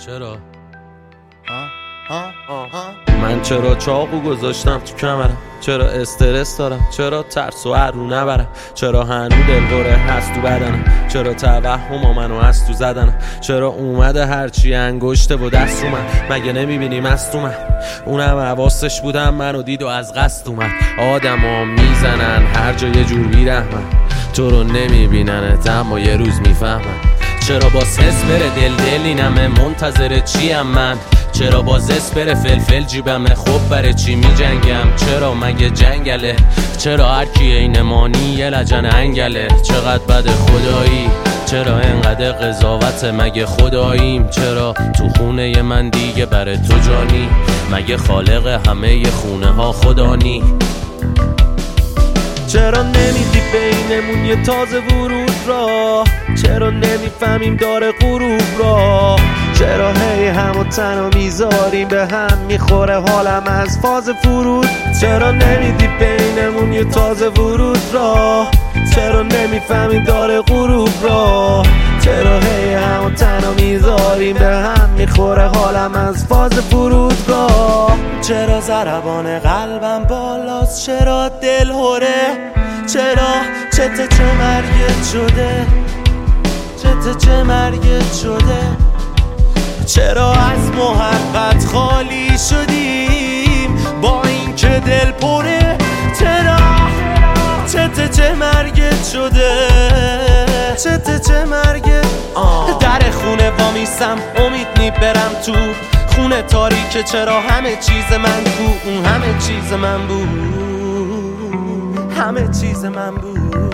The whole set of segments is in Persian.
چرا؟ من چرا چاقو گذاشتم تو کمرم؟ چرا استرس دارم؟ چرا ترس و رو نبرم؟ چرا هنو دلوره هست تو بدنم؟ چرا توهم منو از تو زدنم؟ چرا اومده هرچی انگشته و دست رو من؟ مگه نمیبینی مست اومد؟ اونم حواسش بودم منو دید و از قصد اومد. آدم ها میزنن هر جا یه جور بیرحمن، تو رو نمیبیننت اما یه روز میفهمن. چرا باز حس بره دل اینمه منتظر چیم من؟ چرا باز حس بره فلفل جیبمه خب برای چی میجنگم؟ چرا مگه جنگله؟ چرا هر کی اینمانی یه لجن انگله؟ چقدر بده خدایی؟ چرا اینقدر قضاوت؟ مگه خداییم؟ چرا تو خونه من دیگه برای تو جانی؟ مگه خالق همه خونه ها خدانی؟ چرا نمیدی بینمون یه تازه ورود را؟ چرا نمیفهمیم داره غروب را؟ چرا هی همو تنها میذاریم به هم میخوره حالم از فاز فرود؟ چرا نمیدی بینمون یه تازه ورود را؟ چرا نمیفهمیم داره غروب را؟ چرا هی همو تنها میذاریم به هم میخوره حالم از فاز فرودگاه؟ چرا ضربان قلبم بالاست؟ چرا دل هره؟ چرا چه مرگت شده؟ چه مرگت شده؟ چرا از محبت خالی شدیم با این که دل پره؟ چرا چه مرگت شده؟ چه مرگت؟ در خونه وامیستم امید میبرم تو خونه تاریکه. چرا همه چیز من کو؟ اون همه چیز من بود، همه چیز من بود.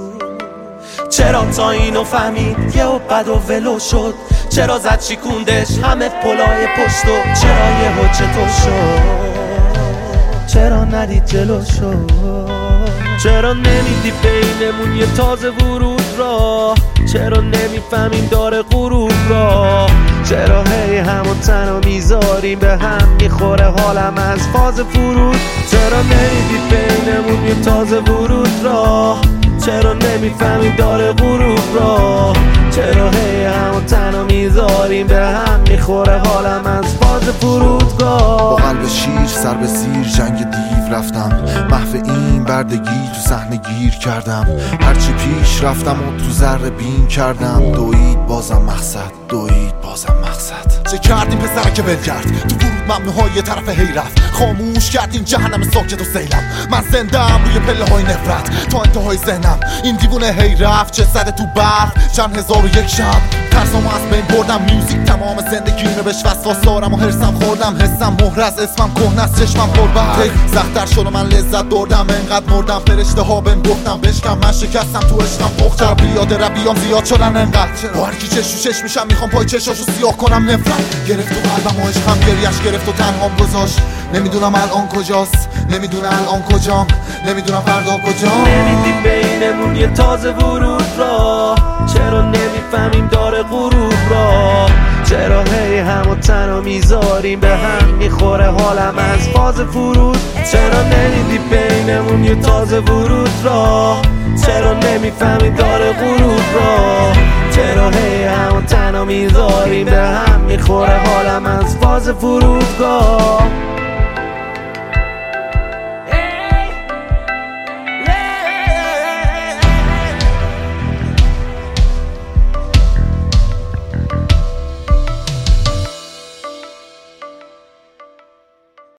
چرا تا اینو فهمید یه و بد و ولو شد؟ چرا زد شیکوندش همه پلای پشتو؟ چرا یه حجه تو شد؟ چرا ندید جلو شد؟ چرا نمیدی بینمون یه تازه ورود را؟ چرا نمیفهمیم داره غروب را؟ چرا هی همو تنها میذاریم به هم میخوره حالم از فاز فرود؟ چرا نمیدی بینمون یه تازه ورود را؟ چرا نمیفهمیم داره غروب را؟ چرا هی همو تنها میذاریم به هم میخوره حالم از فاز فرودگاه؟ با قلب شیر سر به زیر جنگ دیو رفتم، محو این بردگی تو صحنه گیر کردم. هرچی پیش رفتم و تو ذره بین کردم، دوید بازم مقصد، دوید بازم مقصد. چه کردیم پسر که ول کرد تو ورود ممنوعهای یه طرف هی رفت؟ خاموش کردیم جهنم ساکت و سیلم. من زندم روی پله های نفرت تا انتهای ذهنم. این دیوونه هی رفت چه زده تو برف چند هزار و یک شب. ترسامو از بین بردم، میوزیک تمام زندگی رو بهش وسواس دارم و هرسم خوردم. حسم مهر از اسمم کهنه است، چشمم پربرق زختر شد و من لذت بردم. انقدر مردم فرشته ها بهم گفتم بشکم. من شکستم تو عشقم پختم، بیاد ربیام زیاد شدن انقدر. با هرکی چش تو چش میشم میخوام پای چشاشو سیاه کنم. نفرت گرفت تو قلبم و عشقم گریش گرفت و تنهام گذاشت. نمیدونم الان کجاست، نمیدونم الان کجام، نمیدونم فردا کجام. نمیدی بینمون یه تازه ورود را؟ چرا نمیفهمیم داره غروب را؟ چرا هی همو تنها میذاریم به هم میخوره حالم از فاز فرود؟ چرا نمیدی بینمون یه تازه ورود را؟ چرا نمیفهمیم داره غروب را؟ چرا هی همو تنها میذاریم به هم میخوره حالم از فاز فرودگاه؟